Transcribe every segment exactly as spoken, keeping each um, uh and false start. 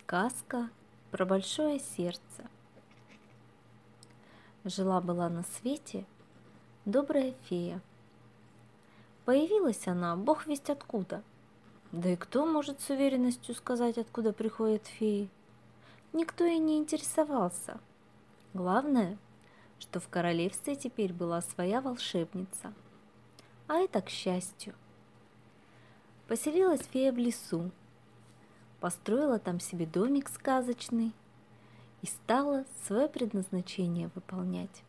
Сказка про большое сердце. Жила-была на свете добрая фея. Появилась она, бог весть откуда. Да и кто может с уверенностью сказать, откуда приходят феи? Никто и не интересовался. Главное, что в королевстве теперь была своя волшебница. А это к счастью. Поселилась фея в лесу, построила там себе домик сказочный и стала свое предназначение выполнять.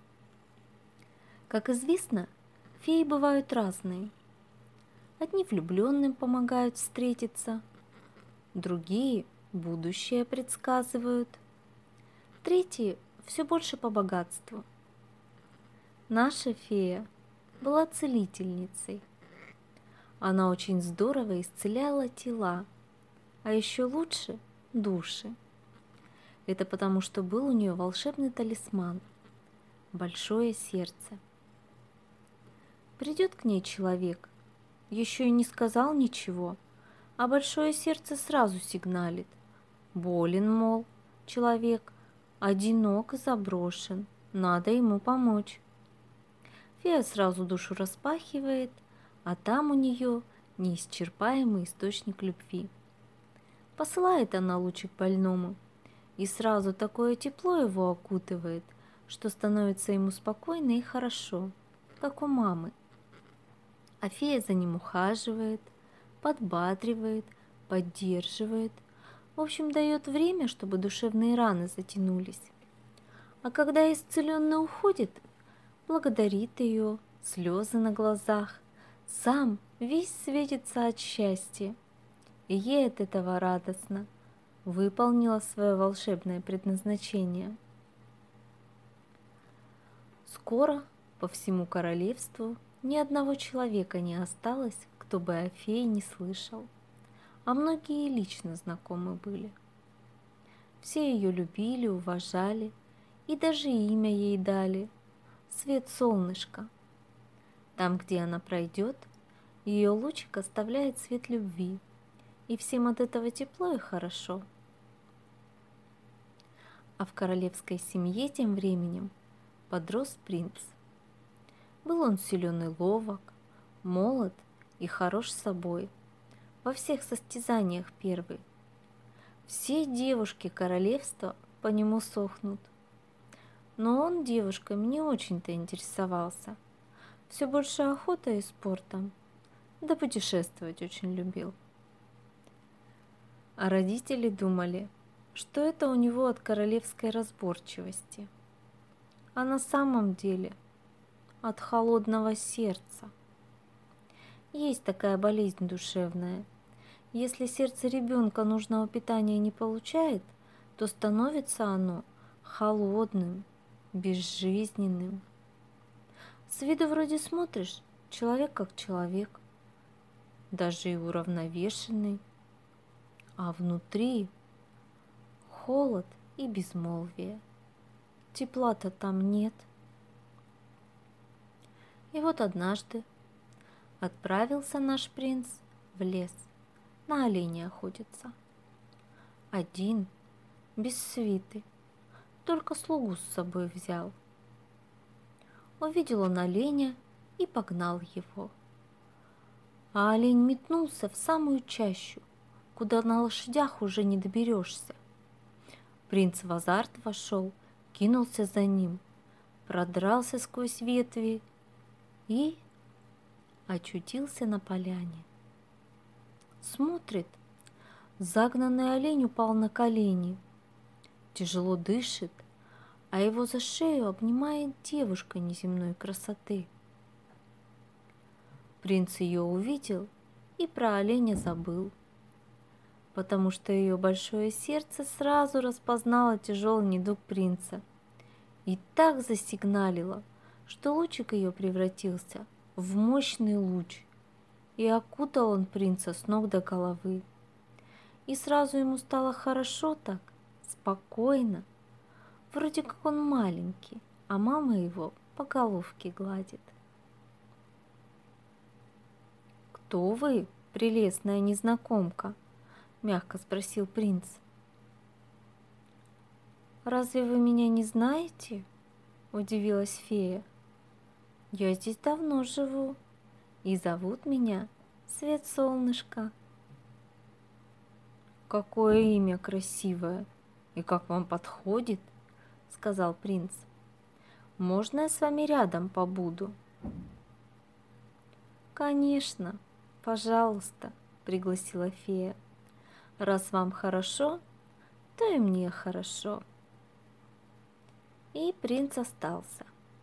Как известно, феи бывают разные. Одни влюбленным помогают встретиться, другие будущее предсказывают, третьи все больше по богатству. Наша фея была целительницей. Она очень здорово исцеляла тела, а еще лучше души. Это потому, что был у нее волшебный талисман – большое сердце. Придет к ней человек, еще и не сказал ничего, а большое сердце сразу сигналит. Болен, мол, человек, одинок и заброшен, надо ему помочь. Фея сразу душу распахивает, а там у нее неисчерпаемый источник любви. Посылает она лучик больному, и сразу такое тепло его окутывает, что становится ему спокойно и хорошо, как у мамы. А фея за ним ухаживает, подбадривает, поддерживает, в общем, дает время, чтобы душевные раны затянулись. А когда исцеленный уходит, благодарит ее, слезы на глазах, сам весь светится от счастья, и ей от этого радостно. Выполнила свое волшебное предназначение. Скоро по всему королевству ни одного человека не осталось, кто бы о фее не слышал, а многие лично знакомы были. Все ее любили, уважали и даже имя ей дали – Свет Солнышко. Там, где она пройдет, ее лучик оставляет свет любви, и всем от этого тепло и хорошо. А в королевской семье тем временем подрос принц. Был он силен и ловок, молод и хорош собой, во всех состязаниях первый. Все девушки королевства по нему сохнут. Но он девушками не очень-то интересовался, все больше охотой и спортом, да путешествовать очень любил. А родители думали, что это у него от королевской разборчивости, а на самом деле от холодного сердца. Есть такая болезнь душевная. Если сердце ребенка нужного питания не получает, то становится оно холодным, безжизненным. С виду вроде смотришь, человек как человек, даже и уравновешенный, а внутри холод и безмолвие. Тепла-то там нет. И вот однажды отправился наш принц в лес на оленя охотиться. Один, без свиты, только слугу с собой взял. Увидел он оленя и погнал его. А олень метнулся в самую чащу, куда на лошадях уже не доберешься. Принц в азарт вошел, кинулся за ним, продрался сквозь ветви и очутился на поляне. Смотрит, загнанный олень упал на колени, тяжело дышит, а его за шею обнимает девушка неземной красоты. Принц ее увидел и про оленя забыл, потому что ее большое сердце сразу распознало тяжелый недуг принца и так засигналило, что лучик ее превратился в мощный луч, и окутал он принца с ног до головы. И сразу ему стало хорошо так, спокойно, вроде как он маленький, а мама его по головке гладит. «Кто вы, прелестная незнакомка?» – мягко спросил принц. «Разве вы меня не знаете?» – удивилась фея. «Я здесь давно живу, и зовут меня Свет Солнышко». «Какое имя красивое, и как вам подходит», – сказал принц. «Можно я с вами рядом побуду?» «Конечно, пожалуйста», – пригласила фея. «Раз вам хорошо, то и мне хорошо». И принц остался.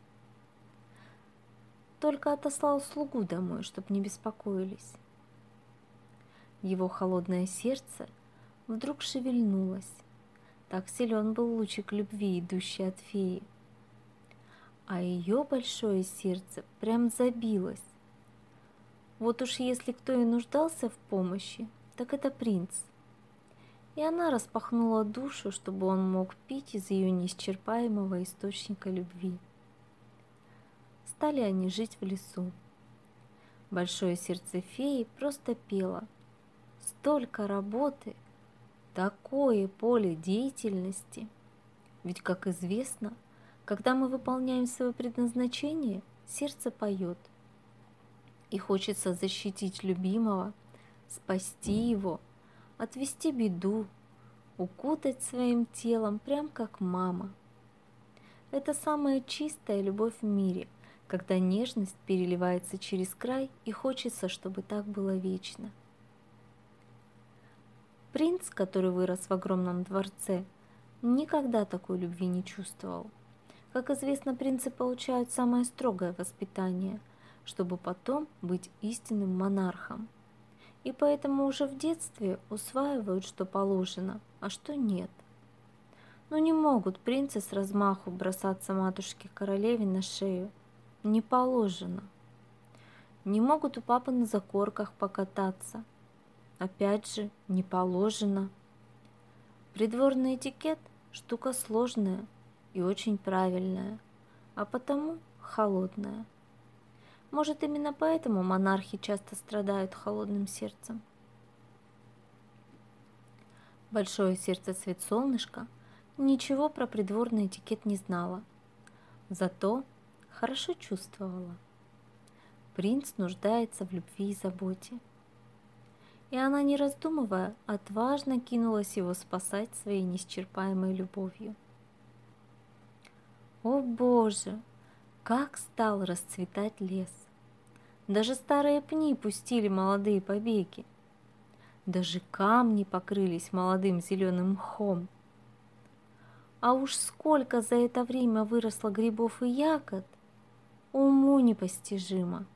Только отослал слугу домой, чтоб не беспокоились. Его холодное сердце вдруг шевельнулось. Так силен был лучик любви, идущий от феи. А ее большое сердце прям забилось. Вот уж если кто и нуждался в помощи, так это принц. И она распахнула душу, чтобы он мог пить из ее неисчерпаемого источника любви. Стали они жить в лесу. Большое сердце феи просто пело. Столько работы, такое поле деятельности. Ведь, как известно, когда мы выполняем свое предназначение, сердце поет. И хочется защитить любимого, спасти его, отвести беду, укутать своим телом, прям как мама. Это самая чистая любовь в мире, когда нежность переливается через край и хочется, чтобы так было вечно. Принц, который вырос в огромном дворце, никогда такой любви не чувствовал. Как известно, принцы получают самое строгое воспитание, чтобы потом быть истинным монархом. И поэтому уже в детстве усваивают, что положено, а что нет. Но не могут принцы с размаху бросаться матушке-королеве на шею. Не положено. Не могут у папы на закорках покататься. Опять же, не положено. Придворный этикет – штука сложная и очень правильная, а потому холодная. Может, именно поэтому монархи часто страдают холодным сердцем. Большое сердце Свет Солнышко ничего про придворный этикет не знала, зато хорошо чувствовала. Принц нуждается в любви и заботе. И она, не раздумывая, отважно кинулась его спасать своей неисчерпаемой любовью. О Боже, как стал расцветать лес! Даже старые пни пустили молодые побеги. Даже камни покрылись молодым зеленым мхом. А уж сколько за это время выросло грибов и ягод, уму непостижимо.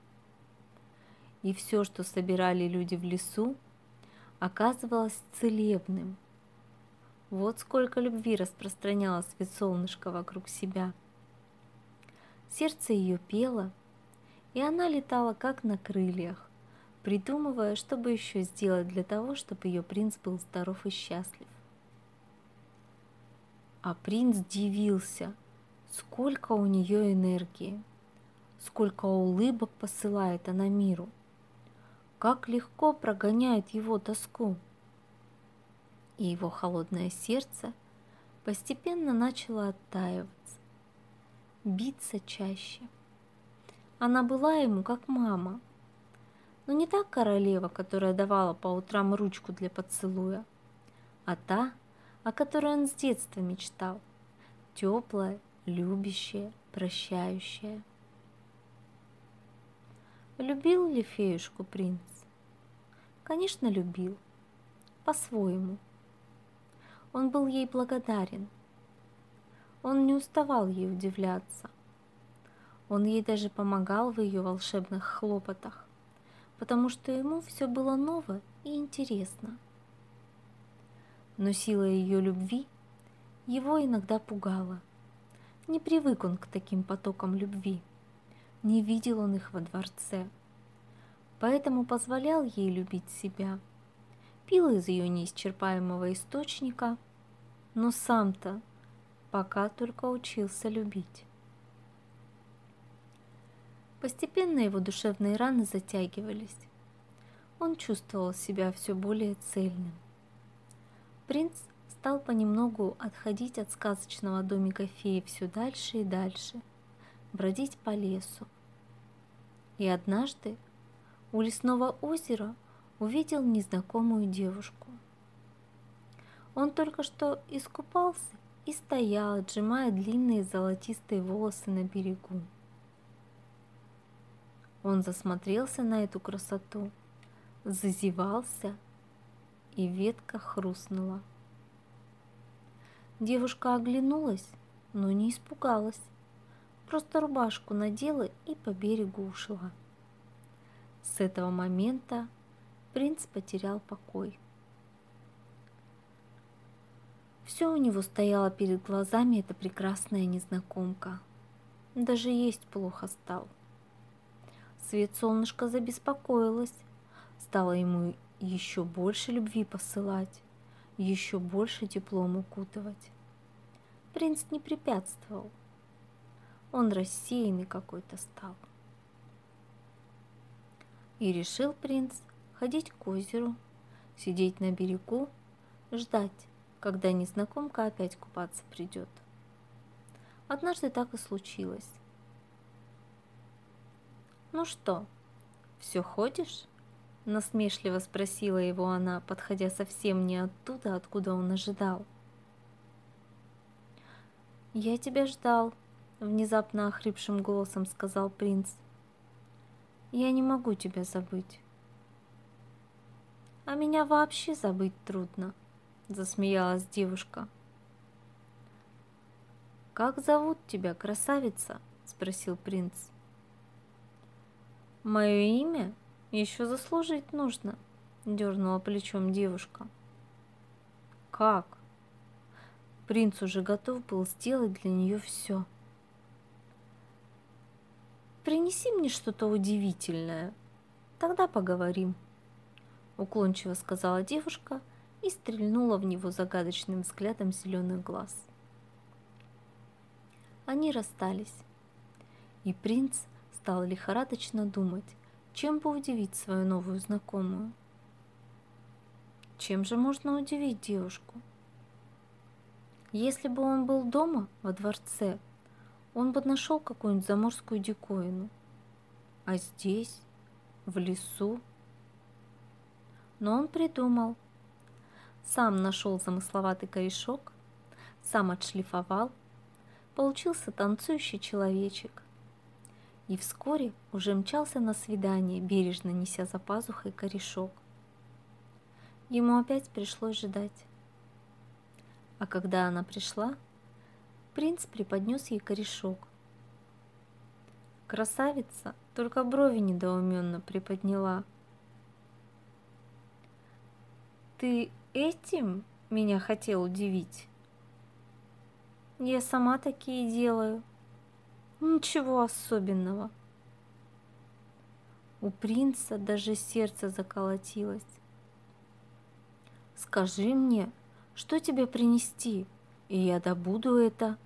И все, что собирали люди в лесу, оказывалось целебным. Вот сколько любви распространяло Свет Солнышко вокруг себя. Сердце ее пело, и она летала как на крыльях, придумывая, что бы еще сделать для того, чтобы ее принц был здоров и счастлив. А принц дивился, сколько у нее энергии, сколько улыбок посылает она миру, как легко прогоняет его тоску. И его холодное сердце постепенно начало оттаиваться, биться чаще. Она была ему как мама, но не та королева, которая давала по утрам ручку для поцелуя, а та, о которой он с детства мечтал, теплая, любящая, прощающая. Любил ли феюшку принц? Конечно, любил, по-своему. Он был ей благодарен. Он не уставал ей удивляться. Он ей даже помогал в ее волшебных хлопотах, потому что ему все было ново и интересно. Но сила ее любви его иногда пугала. Не привык он к таким потокам любви, не видел он их во дворце, поэтому позволял ей любить себя, пил из ее неисчерпаемого источника, но сам-то пока только учился любить. Постепенно его душевные раны затягивались. Он чувствовал себя все более цельным. Принц стал понемногу отходить от сказочного домика феи все дальше и дальше, бродить по лесу. И однажды у лесного озера увидел незнакомую девушку. Он только что искупался и стоял, отжимая длинные золотистые волосы на берегу. Он засмотрелся на эту красоту, зазевался, и ветка хрустнула. Девушка оглянулась, но не испугалась, просто рубашку надела и по берегу ушла. С этого момента принц потерял покой. Все у него стояло перед глазами эта прекрасная незнакомка. Даже есть плохо стал. Свет солнышка забеспокоилась, стала ему еще больше любви посылать, еще больше теплом укутывать. Принц не препятствовал. Он рассеянный какой-то стал. И решил принц ходить к озеру, сидеть на берегу, ждать, когда незнакомка опять купаться придет. Однажды так и случилось. «Ну что, все ходишь?» – насмешливо спросила его она, подходя совсем не оттуда, откуда он ожидал. «Я тебя ждал», – внезапно охрипшим голосом сказал принц. «Я не могу тебя забыть». «А меня вообще забыть трудно», – засмеялась девушка. «Как зовут тебя, красавица?» – спросил принц. «Мое имя еще заслужить нужно», – дернула плечом девушка. «Как?» Принц уже готов был сделать для нее все. «Принеси мне что-то удивительное, тогда поговорим», – уклончиво сказала девушка и стрельнула в него загадочным взглядом зеленых глаз. Они расстались, и принц стал лихорадочно думать, чем бы удивить свою новую знакомую. Чем же можно удивить девушку? Если бы он был дома, во дворце, он бы нашел какую-нибудь заморскую диковину. А здесь, в лесу? Но он придумал. Сам нашел замысловатый корешок, сам отшлифовал, получился танцующий человечек. И вскоре уже мчался на свидание, бережно неся за пазухой корешок. Ему опять пришлось ждать. А когда она пришла, принц преподнес ей корешок. Красавица только брови недоуменно приподняла. «Ты этим меня хотел удивить?» «Я сама такие делаю. Ничего особенного». У принца даже сердце заколотилось. «Скажи мне, что тебе принести, и я добуду это».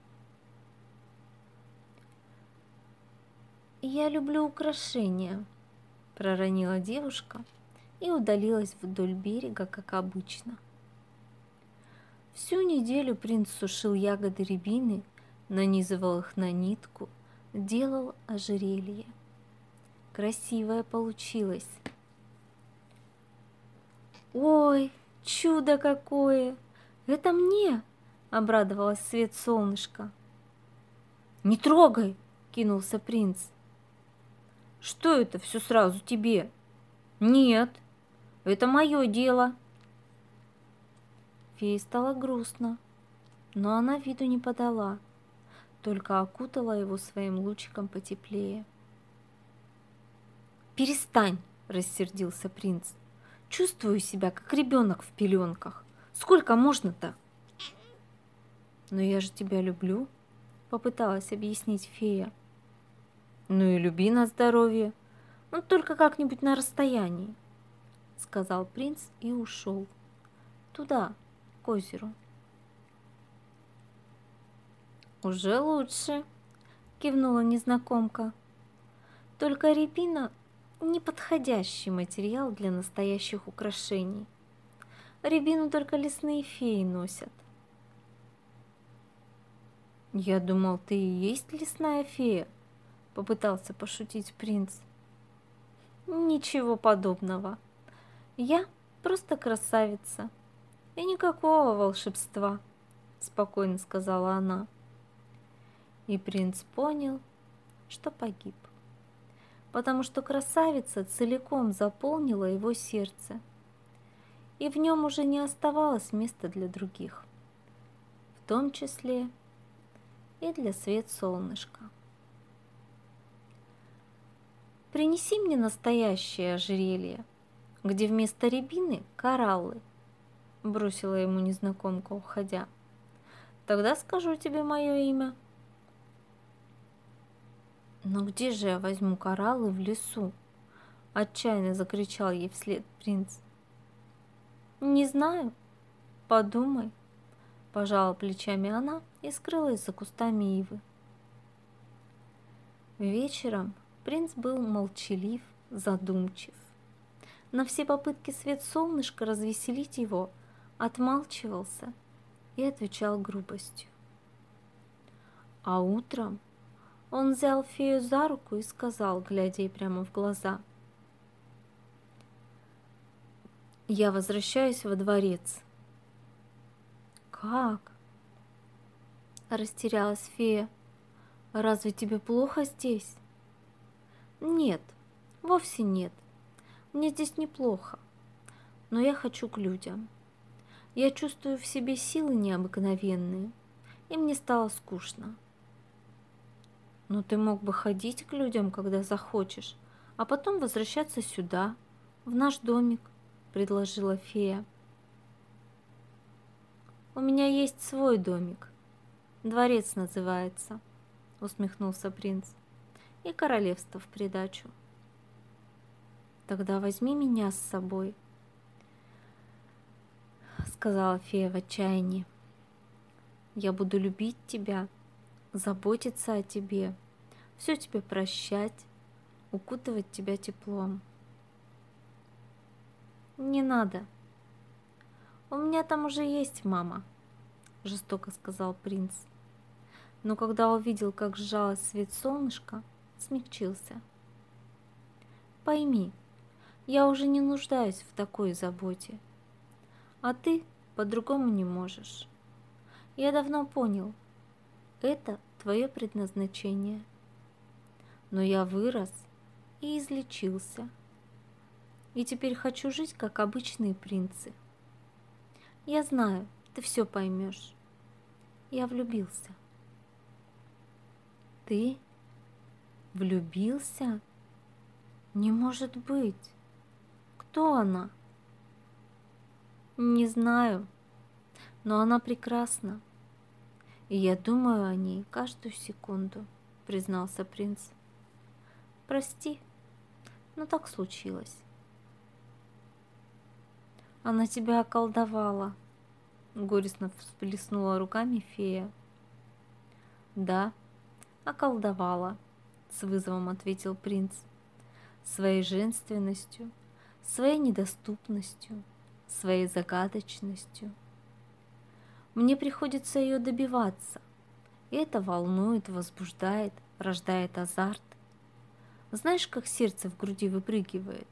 «Я люблю украшения», – проронила девушка и удалилась вдоль берега, как обычно. Всю неделю принц сушил ягоды рябины, нанизывал их на нитку, делал ожерелье. Красивое получилось. «Ой, чудо какое! Это мне!» – обрадовалась свет солнышка. «Не трогай!» – кинулся принц. «Что это все сразу тебе?» «Нет, это мое дело». Фее стало грустно, но она виду не подала, только окутала его своим лучиком потеплее. «Перестань!» – рассердился принц. «Чувствую себя, как ребенок в пеленках. Сколько можно-то?» «Но я же тебя люблю», – попыталась объяснить фея. «Ну и люби на здоровье, но только как-нибудь на расстоянии», – сказал принц и ушел. Туда, к озеру. «Уже лучше», – кивнула незнакомка. «Только рябина – неподходящий материал для настоящих украшений. Рябину только лесные феи носят. Я думал, ты и есть лесная фея, попытался пошутить принц. Ничего подобного. Я просто красавица. И никакого волшебства, спокойно сказала она. И принц понял, что погиб, потому что красавица целиком заполнила его сердце, и в нем уже не оставалось места для других, в том числе и для свет солнышка. «Принеси мне настоящее ожерелье, где вместо рябины кораллы», — бросила ему незнакомка, уходя. «Тогда скажу тебе мое имя». «Но где же я возьму кораллы в лесу?» — отчаянно закричал ей вслед принц. «Не знаю, подумай», — пожала плечами она и скрылась за кустами ивы. Вечером принц был молчалив, задумчив. На все попытки свет солнышка развеселить его отмалчивался и отвечал грубостью. А утром он взял фею за руку и сказал, глядя ей прямо в глаза: «Я возвращаюсь во дворец». «Как?» – растерялась фея. «Разве тебе плохо здесь?» «Нет, вовсе нет. Мне здесь неплохо, но я хочу к людям. Я чувствую в себе силы необыкновенные, и мне стало скучно». «Но ты мог бы ходить к людям, когда захочешь, а потом возвращаться сюда, в наш домик», – предложила фея. «У меня есть свой домик. Дворец называется», – усмехнулся принц. «И королевство в придачу». «Тогда возьми меня с собой», – сказала фея в отчаянии. «Я буду любить тебя, заботиться о тебе, все тебе прощать, укутывать тебя теплом». «Не надо. У меня там уже есть мама», – жестоко сказал принц. Но когда увидел, как сжалось свет солнышка, смягчился. «Пойми, я уже не нуждаюсь в такой заботе, а ты по-другому не можешь. Я давно понял, это твое предназначение. Но я вырос и излечился, и теперь хочу жить, как обычные принцы. Я знаю, ты все поймешь. Я влюбился». «Ты влюбился? Не может быть. Кто она?» «Не знаю, но она прекрасна, и я думаю о ней каждую секунду», — признался принц. «Прости, но так случилось». «Она тебя околдовала», — горестно всплеснула руками фея. «Да, околдовала», — с вызовом ответил принц. «Своей женственностью, своей недоступностью, своей загадочностью. Мне приходится ее добиваться, и это волнует, возбуждает, рождает азарт. Знаешь, как сердце в груди выпрыгивает?»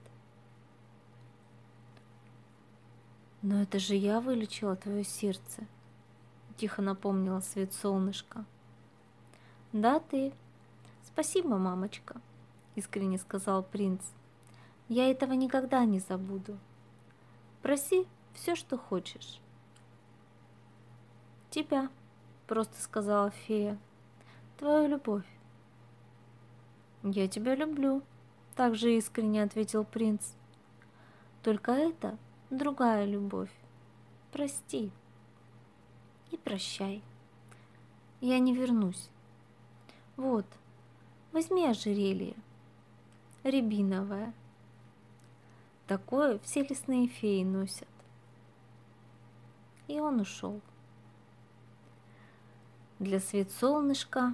«Но это же я вылечила твое сердце», — тихо напомнила свет солнышка. «Да, ты. Спасибо, мамочка», — искренне сказал принц. «Я этого никогда не забуду. Проси все, что хочешь». «Тебя», — просто сказала фея, — «твою любовь». «Я тебя люблю», — также искренне ответил принц. «Только это другая любовь. Прости и прощай. Я не вернусь. Вот, возьми ожерелье, рябиновое. Такое все лесные феи носят». И он ушел. Для свет солнышка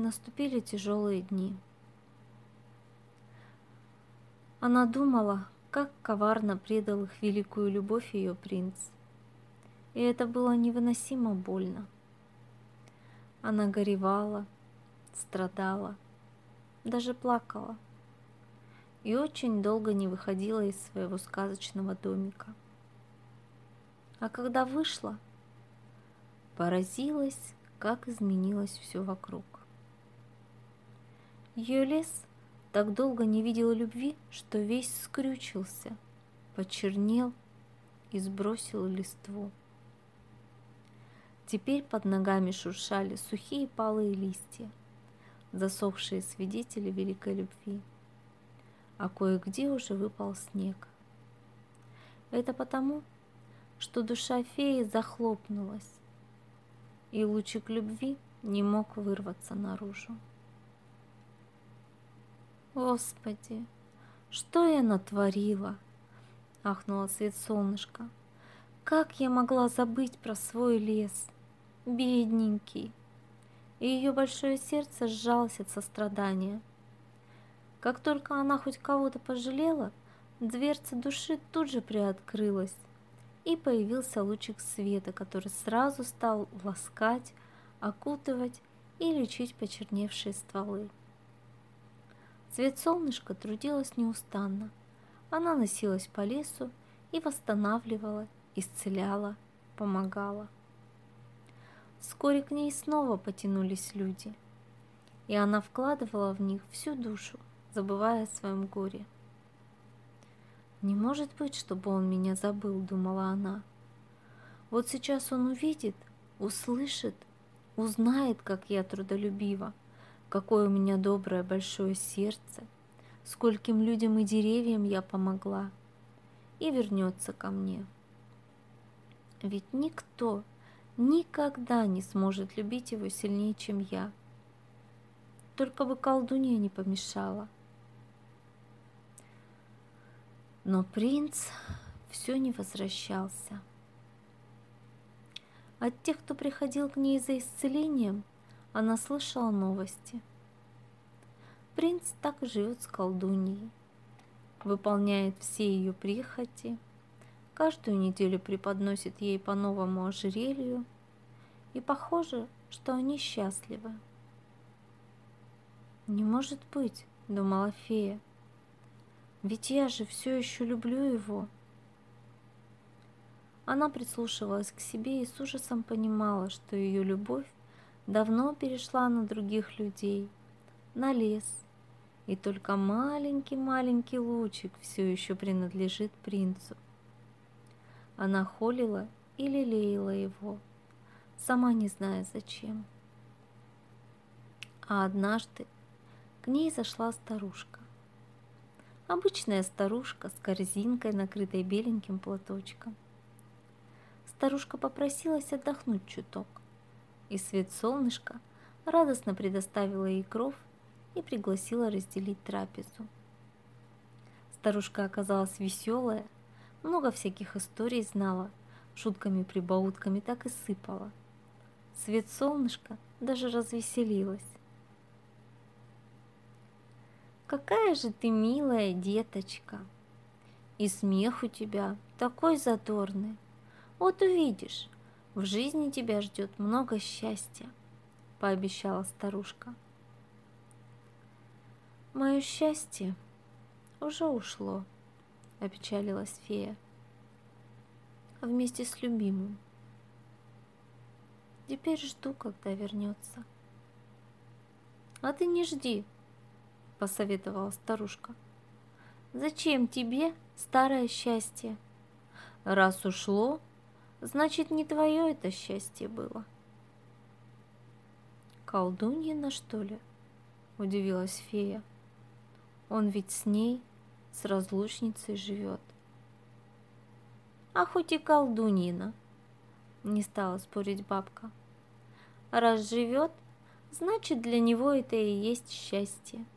наступили тяжелые дни. Она думала, как коварно предал их великую любовь ее принц. И это было невыносимо больно. Она горевала, страдала, даже плакала и очень долго не выходила из своего сказочного домика. А когда вышла, поразилась, как изменилось все вокруг. Ее лес так долго не видел любви, что весь скрючился, почернел и сбросил листву. Теперь под ногами шуршали сухие палые листья, засохшие свидетели великой любви, а кое-где уже выпал снег. Это потому, что душа феи захлопнулась, и лучик любви не мог вырваться наружу. «Господи, что я натворила?» — ахнула свет солнышка. «Как я могла забыть про свой лес? Бедненький!» И ее большое сердце сжалось от сострадания. Как только она хоть кого-то пожалела, дверца души тут же приоткрылась, и появился лучик света, который сразу стал ласкать, окутывать и лечить почерневшие стволы. Свет солнышка трудилась неустанно. Она носилась по лесу и восстанавливала, исцеляла, помогала. Вскоре к ней снова потянулись люди, и она вкладывала в них всю душу, забывая о своем горе. «Не может быть, чтобы он меня забыл», — думала она. «Вот сейчас он увидит, услышит, узнает, как я трудолюбива, какое у меня доброе большое сердце, скольким людям и деревьям я помогла, и вернется ко мне. Ведь никто никогда не сможет любить его сильнее, чем я. Только бы колдунья не помешала». Но принц все не возвращался. От тех, кто приходил к ней за исцелением, она слышала новости. Принц так и живет с колдуньей, выполняет все ее прихоти, каждую неделю преподносит ей по новому ожерелью, и похоже, что они счастливы. «Не может быть», — думала фея, — «ведь я же все еще люблю его». Она прислушивалась к себе и с ужасом понимала, что ее любовь давно перешла на других людей, на лес, и только маленький-маленький лучик все еще принадлежит принцу. Она холила и лелеяла его, сама не зная зачем. А однажды к ней зашла старушка. Обычная старушка с корзинкой, накрытой беленьким платочком. Старушка попросилась отдохнуть чуток, и свет солнышка радостно предоставила ей кров и пригласила разделить трапезу. Старушка оказалась веселая, много всяких историй знала, шутками-прибаутками так и сыпала. Свет солнышка даже развеселилась. «Какая же ты милая деточка! И смех у тебя такой задорный! Вот увидишь, в жизни тебя ждет много счастья», — пообещала старушка. «Мое счастье уже ушло», — опечалилась фея, — «вместе с любимым. Теперь жду, когда вернется». «А ты не жди», — посоветовала старушка. «Зачем тебе старое счастье? Раз ушло, значит, не твое это счастье было». «Колдуньина, что ли?» — удивилась фея. «Он ведь с ней, с разлучницей живет». «А хоть и колдуньина», — не стала спорить бабка. «Раз живет, значит, для него это и есть счастье».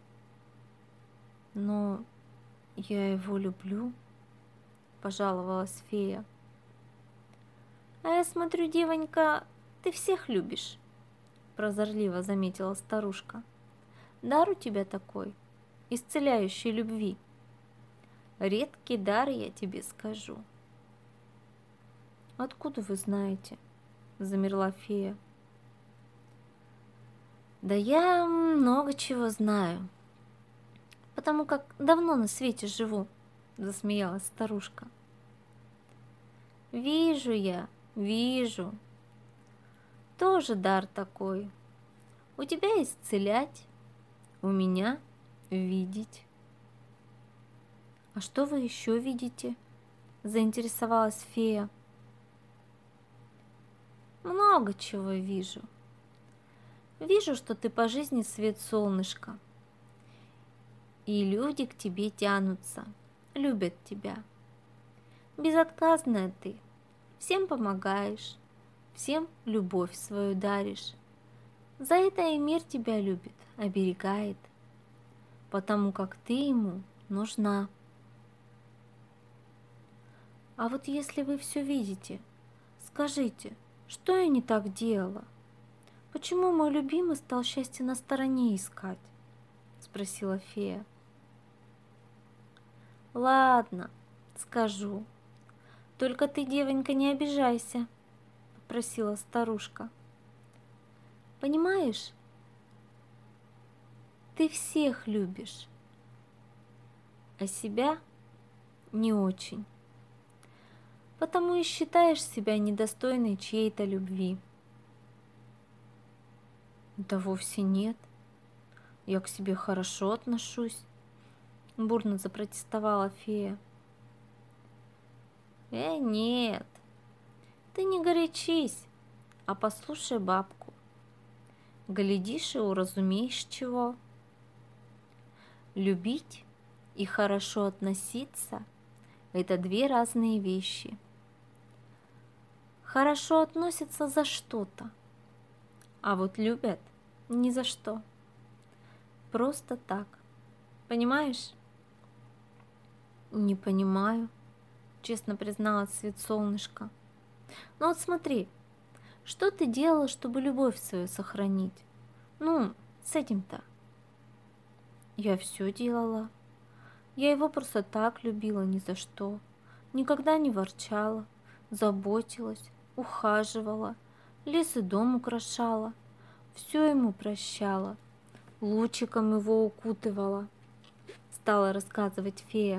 «Но я его люблю», — пожаловалась фея. «А я смотрю, девонька, ты всех любишь», — прозорливо заметила старушка. «Дар у тебя такой, исцеляющий любви. Редкий дар, я тебе скажу. Откуда вы знаете? Замерла фея. Да я много чего знаю, потому как давно на свете живу, засмеялась старушка. Вижу я, вижу. Тоже дар такой. У тебя исцелять, у меня видеть. А что вы еще видите? Заинтересовалась фея. Много чего вижу. Вижу, что ты по жизни свет солнышка, и люди к тебе тянутся, любят тебя. Безотказная ты, всем помогаешь, всем любовь свою даришь. За это и мир тебя любит, оберегает, потому как ты ему нужна. А вот если вы все видите, скажите, что я не так делала? Почему мой любимый стал счастье на стороне искать? Спросила фея. Ладно, скажу. Только ты, девонька, не обижайся, попросила старушка. Понимаешь, ты всех любишь, а себя не очень. Потому и считаешь себя недостойной чьей-то любви. Да вовсе нет. Я к себе хорошо отношусь, бурно запротестовала фея. Э, нет, ты не горячись, а послушай бабку. Глядишь и уразумеешь чего. Любить и хорошо относиться – это две разные вещи. Хорошо относятся за что-то, а вот любят ни за что. Просто так. Понимаешь? Не понимаю, честно призналась свет солнышка. Ну вот смотри, что ты делала, чтобы любовь свою сохранить? Ну, с этим-то. Я все делала. Я его просто так любила ни за что. Никогда не ворчала, заботилась, ухаживала, лес и дом украшала, все ему прощала, лучиком его укутывала, стала рассказывать фея.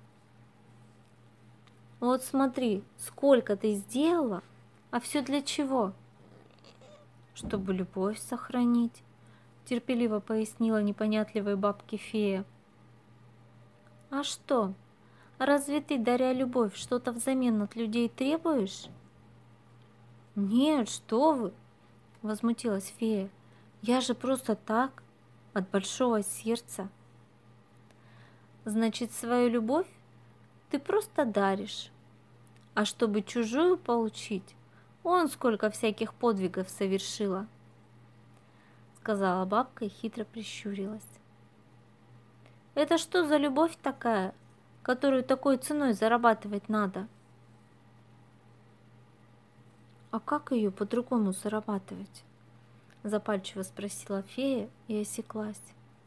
Вот смотри, сколько ты сделала, а все для чего? Чтобы любовь сохранить, терпеливо пояснила непонятливой бабке фея. А что, разве ты, даря любовь, что-то взамен от людей требуешь? Нет, что вы, возмутилась фея, я же просто так, от большого сердца. Значит, свою любовь ты просто даришь, а чтобы чужую получить, он сколько всяких подвигов совершила, сказала бабка и хитро прищурилась. Это что за любовь такая, которую такой ценой зарабатывать надо? А как ее по-другому зарабатывать? Запальчиво спросила фея и осеклась.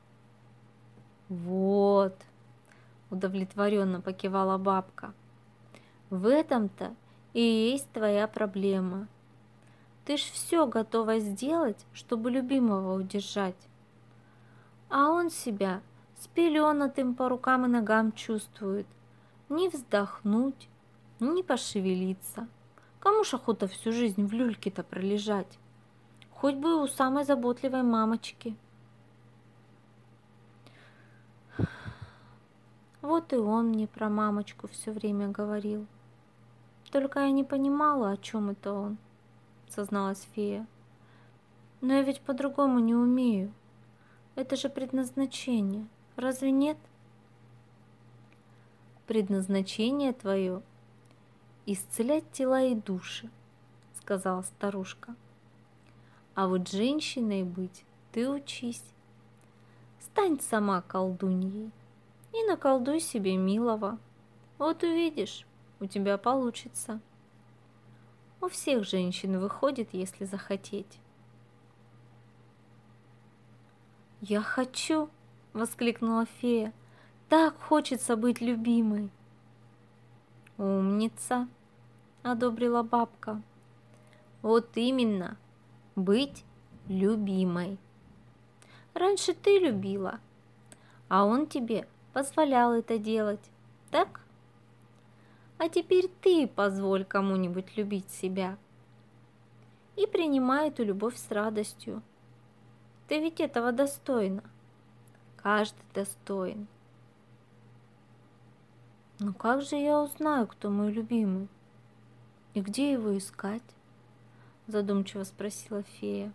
Вот, удовлетворенно покивала бабка. В этом-то и есть твоя проблема. Ты ж все готова сделать, чтобы любимого удержать. А он себя спеленатым по рукам и ногам чувствует. Ни вздохнуть, ни пошевелиться. Кому ж охота всю жизнь в люльке-то пролежать? Хоть бы у самой заботливой мамочки. Вот и он мне про мамочку все время говорил. Только я не понимала, о чем это он, созналась фея. Но я ведь по-другому не умею. Это же предназначение, разве нет? Предназначение твое – исцелять тела и души, сказала старушка. А вот женщиной быть ты учись. Стань сама колдуньей и наколдуй себе милого. Вот увидишь, у тебя получится. У всех женщин выходит, если захотеть. «Я хочу!» – воскликнула фея. Так хочется быть любимой. Умница, одобрила бабка. Вот именно, быть любимой. Раньше ты любила, а он тебе позволял это делать, так? А теперь ты позволь кому-нибудь любить себя и принимай эту любовь с радостью. Ты ведь этого достойна. Каждый достоин. Но как же я узнаю, кто мой любимый? И где его искать? Задумчиво спросила фея.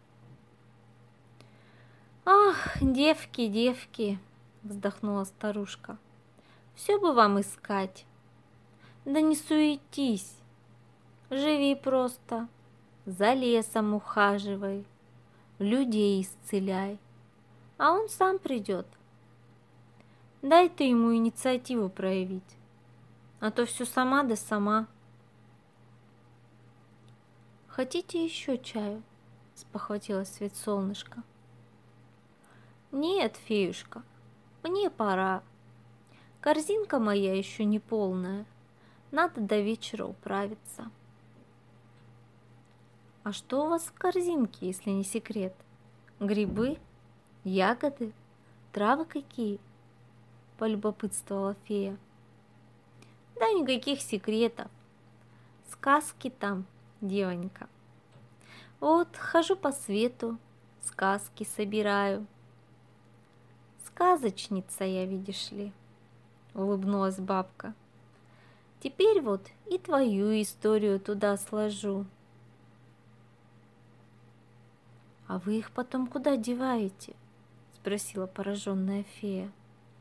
Ах, девки, девки, вздохнула старушка. Все бы вам искать. Да не суетись. Живи просто. За лесом ухаживай. Людей исцеляй. А он сам придет. Дай ты ему инициативу проявить. А то все сама да сама. Хотите еще чаю? Спохватилась Свет Солнышко. Нет, феюшка, мне пора. Корзинка моя еще не полная. Надо до вечера управиться. А что у вас в корзинке, если не секрет? Грибы? Ягоды? Травы какие? Полюбопытствовала фея. Да никаких секретов. Сказки там, девонька. Вот хожу по свету, сказки собираю. Сказочница я, видишь ли, улыбнулась бабка. Теперь вот и твою историю туда сложу. А вы их потом куда деваете? Спросила пораженная фея.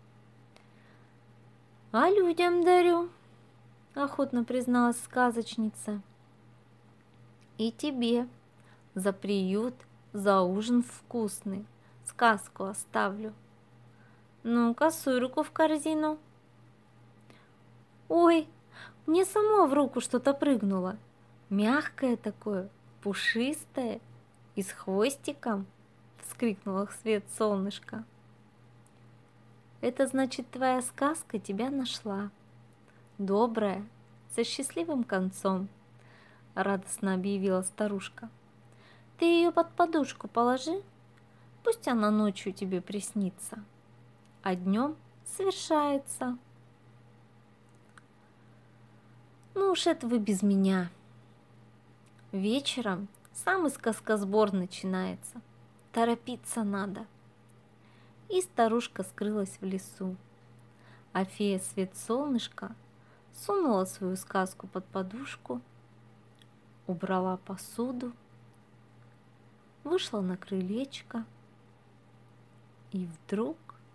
А людям дарю, охотно призналась сказочница. И тебе за приют, за ужин вкусный сказку оставлю. Ну-ка, суй руку в корзину. Ой, мне само в руку что-то прыгнуло. Мягкое такое, пушистое и с хвостиком, вскрикнула Свет Солнышко. Это значит, твоя сказка тебя нашла. Добрая, со счастливым концом, радостно объявила старушка. Ты ее под подушку положи, пусть она ночью тебе приснится, а днем совершается. Ну уж это вы без меня. Вечером самый сказкосбор начинается. Торопиться надо. И старушка скрылась в лесу. А фея Свет Солнышко сунула свою сказку под подушку, убрала посуду, вышла на крылечко и вдруг...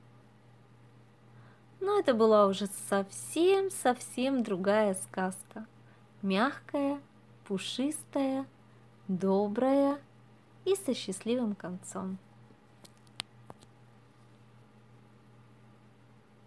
Но это была уже совсем-совсем другая сказка. Мягкая, пушистая, добрая и со счастливым концом.